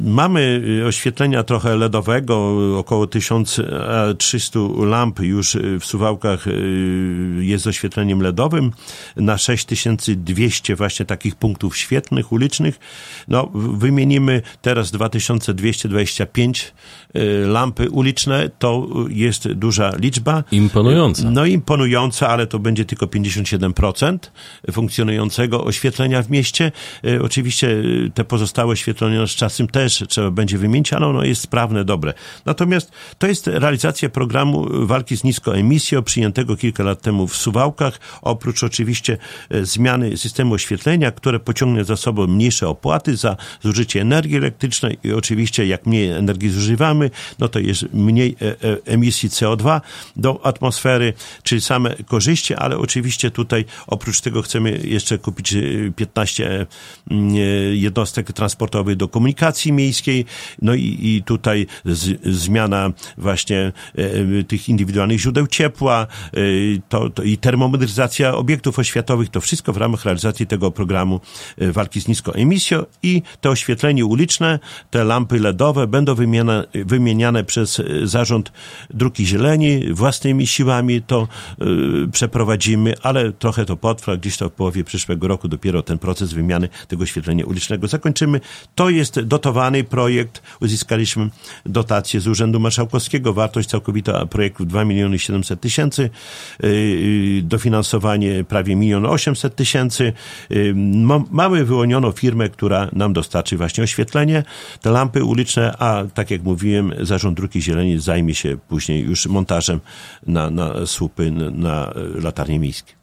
Mamy oświetlenia trochę LEDowego, około 1300 lamp już w Suwałkach jest z oświetleniem LEDowym, na 6200 właśnie takich punktów świetlnych, ulicznych. No, wymienimy teraz 2225 lampy uliczne, to jest duża liczba. Imponująca. No imponująca, ale to będzie tylko 57% funkcjonującego oświetlenia w mieście. Oczywiście te pozostałe oświetlenia z czasem też trzeba będzie wymienić, ale ono jest sprawne, dobre. Natomiast to jest realizacja programu walki z niskoemisją przyjętego kilka lat temu w Suwałkach. Oprócz oczywiście zmiany systemu oświetlenia, które pociągnie za sobą mniejsze opłaty za zużycie energii elektrycznej i oczywiście jak mniej energii zużywamy, no to jest mniej emisji CO2 do atmosfery, czyli same korzyści, ale oczywiście tutaj oprócz tego chcemy jeszcze kupić 15 jednostek transportowych do komunikacji miejskiej, no i tutaj zmiana właśnie tych indywidualnych źródeł ciepła, i termomodernizacja obiektów oświatowych, to wszystko w ramach realizacji tego programu walki z niskoemisją i te oświetlenie uliczne, te lampy LEDowe będą wymieniane przez Zarząd Dróg i Zieleni własnymi siłami, to przeprowadzimy, ale trochę to potrwa, gdzieś to w połowie przyszłego roku dopiero ten proces wymiany tego oświetlenia ulicznego zakończymy. To jest dotowany projekt, uzyskaliśmy dotację z Urzędu Marszałkowskiego, wartość całkowita projektu 2 700 000, dofinansowanie prawie 1 800 000. Mamy wyłonioną firmę, która nam dostarczy właśnie oświetlenie, te lampy uliczne, a tak jak mówiłem, Zarząd Dróg i Zieleni zajmie się później już montażem na słupy, na latarnie miejskie.